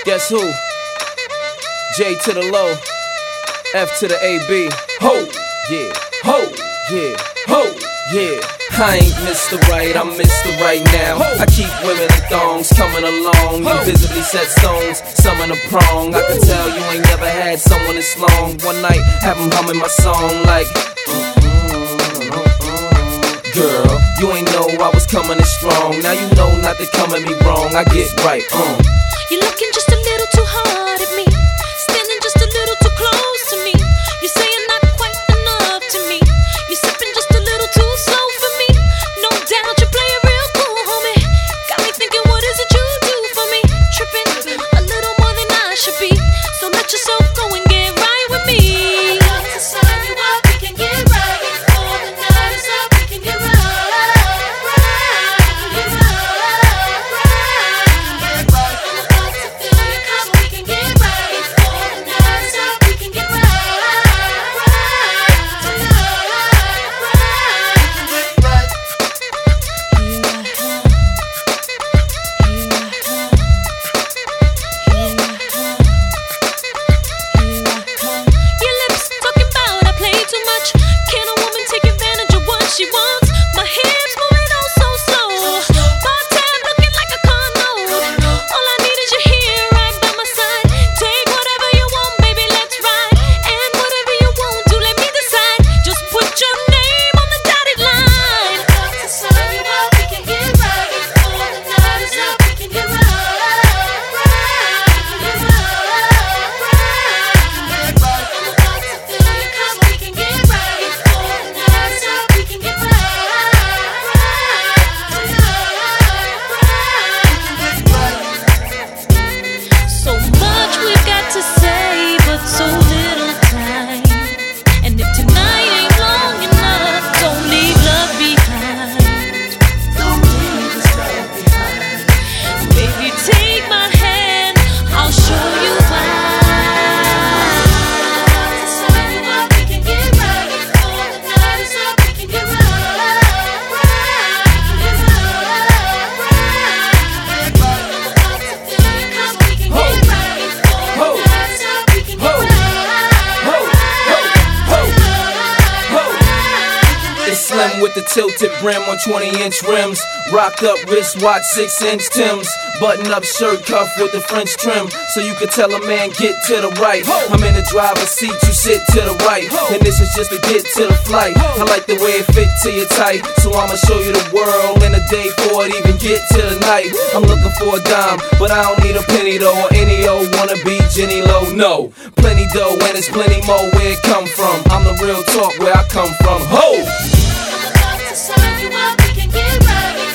Guess who? J to the low, F to the AB. Ho, yeah, ho, yeah, ho, yeah. I ain't Mr. Right, I'm Mr. Right now. I keep women in thongs coming along. You visibly set stones, some in a prong. I can tell you ain't never had someone this long. One night, have them humming my song like girl, you ain't know I was coming in strong. Now you know not to come at me wrong. I get right, You're looking just a little too hard at me, standing just a little too close to me. You're saying not quite enough to me. You're sipping just a little too slow for me. No doubt you're playing real cool, homie. Got me thinking, what is it you do for me? Tripping a little more than I should be. So let yourself go and get right with me. I'm about to sign you up, we can get right. Before the night is up, we can get right. She wants my hips moving oh so slow. Part-time looking like a condo. All I need is you here right by my side. Take whatever you want, baby, let's ride. And whatever you want to, let me decide. Just put your name on the dotted line. I'm about to sign you up, we can get right. Before the night is up, we can get right. I'm about to fill your cup, we can get right. Before the night is up, we can get right. So much we've got to say, but so little time. And if tonight ain't long enough, don't leave love behind. Baby, take my hand, I'll show you why. Sign you up, we can get right. Before the night is up, we can get right. Slim with the tilted brim on 20-inch rims. Rocked up wristwatch, 6-inch Timbs. Button up shirt cuff with the French trim, so you can tell a man get to the right. I'm in the driver's seat, you sit to the right. And this is just to get to the flight. I like the way it fit to your tight, so I'ma show you the world in a day before it even get to the night. I'm looking for a dime, but I don't need a penny though, or any old wanna be Jenny Low. No, plenty dough and it's plenty more where it come from. I'm the real talk where I come from. Ho! Sign you up, we can get right.